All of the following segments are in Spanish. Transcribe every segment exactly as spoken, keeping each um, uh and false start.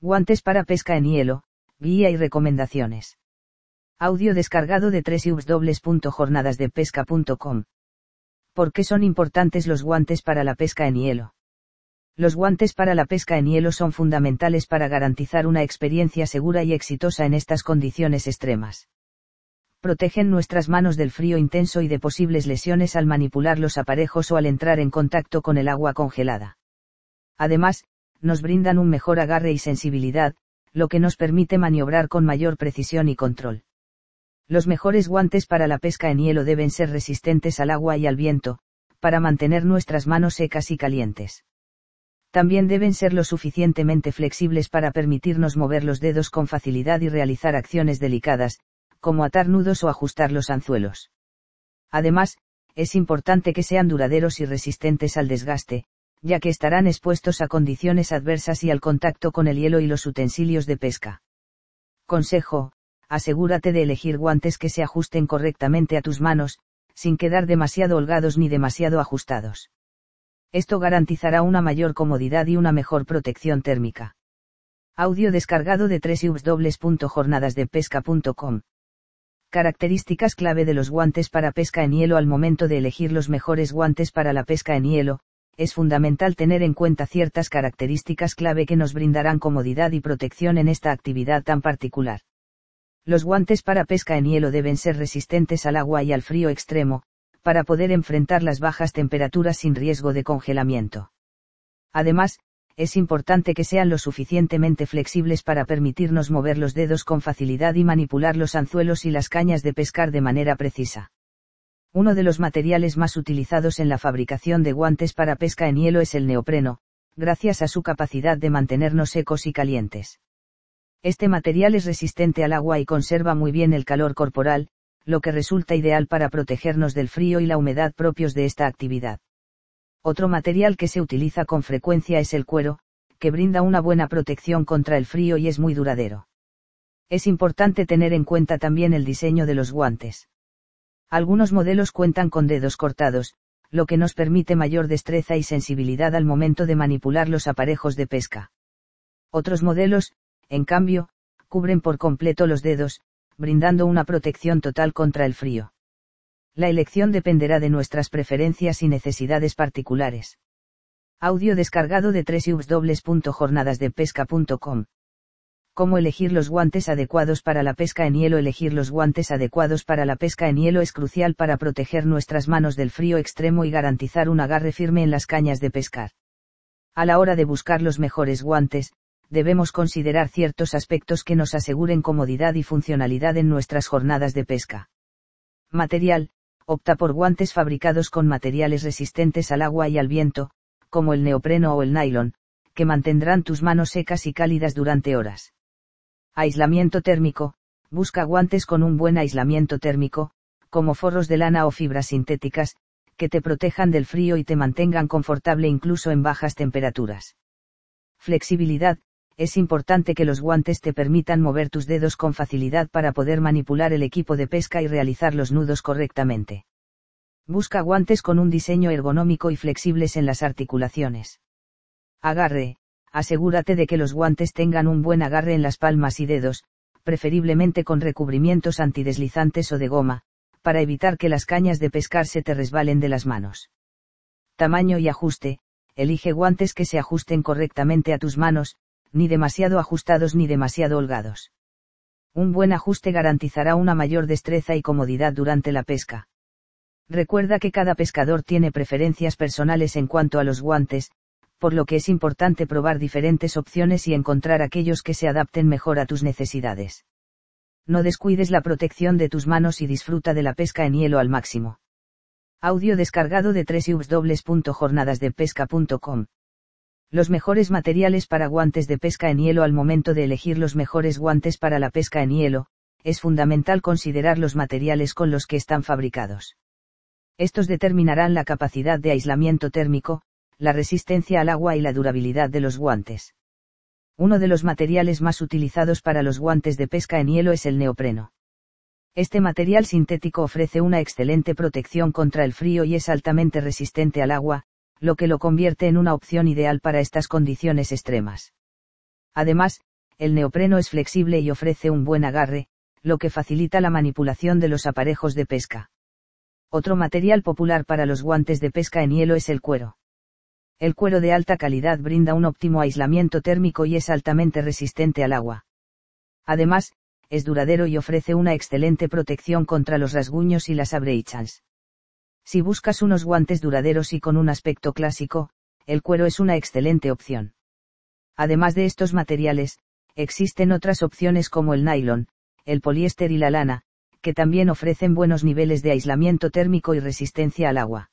Guantes para pesca en hielo, guía y recomendaciones. Audio descargado de doble u doble u doble u punto jornadas de pesca punto com. ¿Por qué son importantes los guantes para la pesca en hielo? Los guantes para la pesca en hielo son fundamentales para garantizar una experiencia segura y exitosa en estas condiciones extremas. Protegen nuestras manos del frío intenso y de posibles lesiones al manipular los aparejos o al entrar en contacto con el agua congelada. Además, nos brindan un mejor agarre y sensibilidad, lo que nos permite maniobrar con mayor precisión y control. Los mejores guantes para la pesca en hielo deben ser resistentes al agua y al viento, para mantener nuestras manos secas y calientes. También deben ser lo suficientemente flexibles para permitirnos mover los dedos con facilidad y realizar acciones delicadas, como atar nudos o ajustar los anzuelos. Además, es importante que sean duraderos y resistentes al desgaste, ya que estarán expuestos a condiciones adversas y al contacto con el hielo y los utensilios de pesca. Consejo: asegúrate de elegir guantes que se ajusten correctamente a tus manos, sin quedar demasiado holgados ni demasiado ajustados. Esto garantizará una mayor comodidad y una mejor protección térmica. Audio descargado de doble u doble u doble u punto jornadas de pesca punto com. Características clave de los guantes para pesca en hielo. Al momento de elegir los mejores guantes para la pesca en hielo, es fundamental tener en cuenta ciertas características clave que nos brindarán comodidad y protección en esta actividad tan particular. Los guantes para pesca en hielo deben ser resistentes al agua y al frío extremo, para poder enfrentar las bajas temperaturas sin riesgo de congelamiento. Además, es importante que sean lo suficientemente flexibles para permitirnos mover los dedos con facilidad y manipular los anzuelos y las cañas de pescar de manera precisa. Uno de los materiales más utilizados en la fabricación de guantes para pesca en hielo es el neopreno, gracias a su capacidad de mantenernos secos y calientes. Este material es resistente al agua y conserva muy bien el calor corporal, lo que resulta ideal para protegernos del frío y la humedad propios de esta actividad. Otro material que se utiliza con frecuencia es el cuero, que brinda una buena protección contra el frío y es muy duradero. Es importante tener en cuenta también el diseño de los guantes. Algunos modelos cuentan con dedos cortados, lo que nos permite mayor destreza y sensibilidad al momento de manipular los aparejos de pesca. Otros modelos, en cambio, cubren por completo los dedos, brindando una protección total contra el frío. La elección dependerá de nuestras preferencias y necesidades particulares. Audio descargado de doble u doble u doble u punto jornadas de pesca punto com. ¿Cómo elegir los guantes adecuados para la pesca en hielo? Elegir los guantes adecuados para la pesca en hielo es crucial para proteger nuestras manos del frío extremo y garantizar un agarre firme en las cañas de pescar. A la hora de buscar los mejores guantes, debemos considerar ciertos aspectos que nos aseguren comodidad y funcionalidad en nuestras jornadas de pesca. Material: opta por guantes fabricados con materiales resistentes al agua y al viento, como el neopreno o el nylon, que mantendrán tus manos secas y cálidas durante horas. Aislamiento térmico: busca guantes con un buen aislamiento térmico, como forros de lana o fibras sintéticas, que te protejan del frío y te mantengan confortable incluso en bajas temperaturas. Flexibilidad: es importante que los guantes te permitan mover tus dedos con facilidad para poder manipular el equipo de pesca y realizar los nudos correctamente. Busca guantes con un diseño ergonómico y flexibles en las articulaciones. Agarre: asegúrate de que los guantes tengan un buen agarre en las palmas y dedos, preferiblemente con recubrimientos antideslizantes o de goma, para evitar que las cañas de pescar se te resbalen de las manos. Tamaño y ajuste: elige guantes que se ajusten correctamente a tus manos, ni demasiado ajustados ni demasiado holgados. Un buen ajuste garantizará una mayor destreza y comodidad durante la pesca. Recuerda que cada pescador tiene preferencias personales en cuanto a los guantes, por lo que es importante probar diferentes opciones y encontrar aquellos que se adapten mejor a tus necesidades. No descuides la protección de tus manos y disfruta de la pesca en hielo al máximo. Audio descargado de doble u doble u doble u punto jornadas de pesca punto com. Los mejores materiales para guantes de pesca en hielo. Al momento de elegir los mejores guantes para la pesca en hielo, es fundamental considerar los materiales con los que están fabricados. Estos determinarán la capacidad de aislamiento térmico, la resistencia al agua y la durabilidad de los guantes. Uno de los materiales más utilizados para los guantes de pesca en hielo es el neopreno. Este material sintético ofrece una excelente protección contra el frío y es altamente resistente al agua, lo que lo convierte en una opción ideal para estas condiciones extremas. Además, el neopreno es flexible y ofrece un buen agarre, lo que facilita la manipulación de los aparejos de pesca. Otro material popular para los guantes de pesca en hielo es el cuero. El cuero de alta calidad brinda un óptimo aislamiento térmico y es altamente resistente al agua. Además, es duradero y ofrece una excelente protección contra los rasguños y las abrasions. Si buscas unos guantes duraderos y con un aspecto clásico, el cuero es una excelente opción. Además de estos materiales, existen otras opciones como el nylon, el poliéster y la lana, que también ofrecen buenos niveles de aislamiento térmico y resistencia al agua.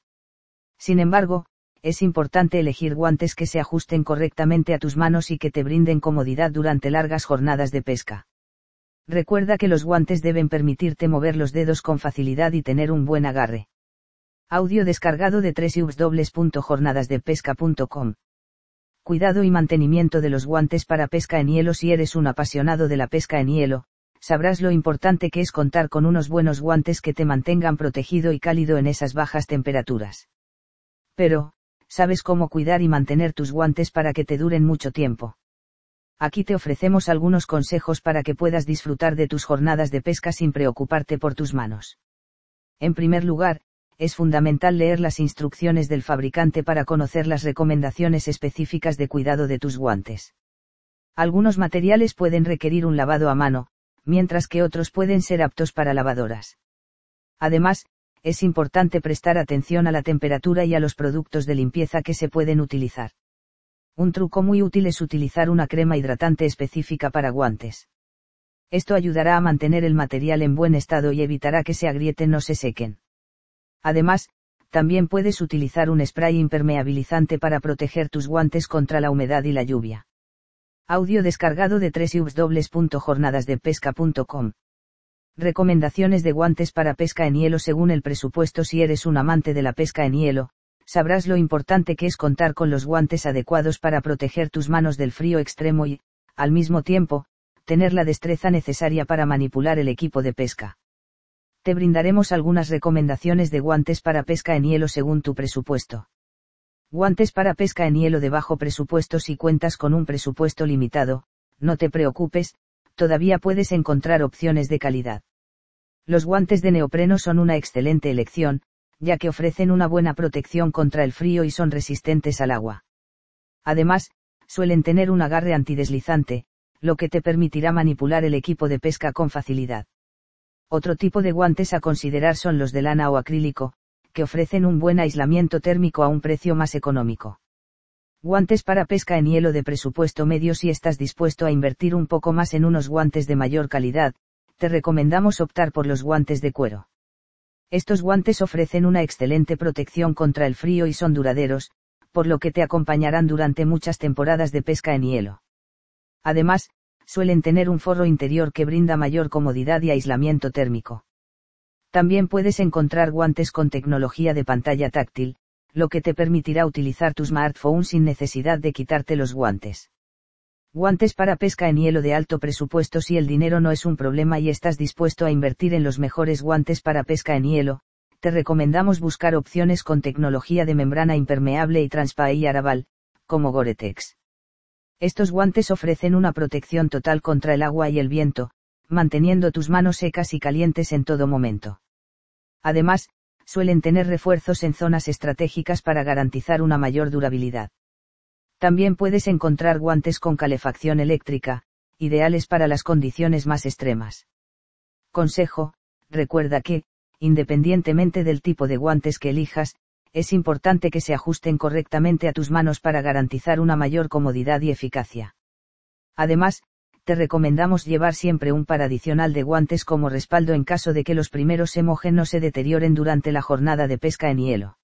Sin embargo, es importante elegir guantes que se ajusten correctamente a tus manos y que te brinden comodidad durante largas jornadas de pesca. Recuerda que los guantes deben permitirte mover los dedos con facilidad y tener un buen agarre. Audio descargado de doble u doble u doble u punto jornadas de pesca punto com. Cuidado y mantenimiento de los guantes para pesca en hielo. Si eres un apasionado de la pesca en hielo, sabrás lo importante que es contar con unos buenos guantes que te mantengan protegido y cálido en esas bajas temperaturas. Pero, ¿sabes cómo cuidar y mantener tus guantes para que te duren mucho tiempo? Aquí te ofrecemos algunos consejos para que puedas disfrutar de tus jornadas de pesca sin preocuparte por tus manos. En primer lugar, es fundamental leer las instrucciones del fabricante para conocer las recomendaciones específicas de cuidado de tus guantes. Algunos materiales pueden requerir un lavado a mano, mientras que otros pueden ser aptos para lavadoras. Además, es importante prestar atención a la temperatura y a los productos de limpieza que se pueden utilizar. Un truco muy útil es utilizar una crema hidratante específica para guantes. Esto ayudará a mantener el material en buen estado y evitará que se agrieten o se sequen. Además, también puedes utilizar un spray impermeabilizante para proteger tus guantes contra la humedad y la lluvia. Audio descargado de doble u doble u doble u punto jornadas de pesca punto com. Recomendaciones de guantes para pesca en hielo según el presupuesto. Si eres un amante de la pesca en hielo, sabrás lo importante que es contar con los guantes adecuados para proteger tus manos del frío extremo y, al mismo tiempo, tener la destreza necesaria para manipular el equipo de pesca. Te brindaremos algunas recomendaciones de guantes para pesca en hielo según tu presupuesto. Guantes para pesca en hielo de bajo presupuesto. Si cuentas con un presupuesto limitado, no te preocupes, todavía puedes encontrar opciones de calidad. Los guantes de neopreno son una excelente elección, ya que ofrecen una buena protección contra el frío y son resistentes al agua. Además, suelen tener un agarre antideslizante, lo que te permitirá manipular el equipo de pesca con facilidad. Otro tipo de guantes a considerar son los de lana o acrílico, que ofrecen un buen aislamiento térmico a un precio más económico. Guantes para pesca en hielo de presupuesto medio. Si estás dispuesto a invertir un poco más en unos guantes de mayor calidad, te recomendamos optar por los guantes de cuero. Estos guantes ofrecen una excelente protección contra el frío y son duraderos, por lo que te acompañarán durante muchas temporadas de pesca en hielo. Además, suelen tener un forro interior que brinda mayor comodidad y aislamiento térmico. También puedes encontrar guantes con tecnología de pantalla táctil, lo que te permitirá utilizar tu smartphone sin necesidad de quitarte los guantes. Guantes para pesca en hielo de alto presupuesto. Si el dinero no es un problema y estás dispuesto a invertir en los mejores guantes para pesca en hielo, te recomendamos buscar opciones con tecnología de membrana impermeable y transpiraable, como Gore-Tex. Estos guantes ofrecen una protección total contra el agua y el viento, manteniendo tus manos secas y calientes en todo momento. Además, suelen tener refuerzos en zonas estratégicas para garantizar una mayor durabilidad. También puedes encontrar guantes con calefacción eléctrica, ideales para las condiciones más extremas. Consejo: recuerda que, independientemente del tipo de guantes que elijas, es importante que se ajusten correctamente a tus manos para garantizar una mayor comodidad y eficacia. Además, te recomendamos llevar siempre un par adicional de guantes como respaldo en caso de que los primeros se mojen o se deterioren durante la jornada de pesca en hielo.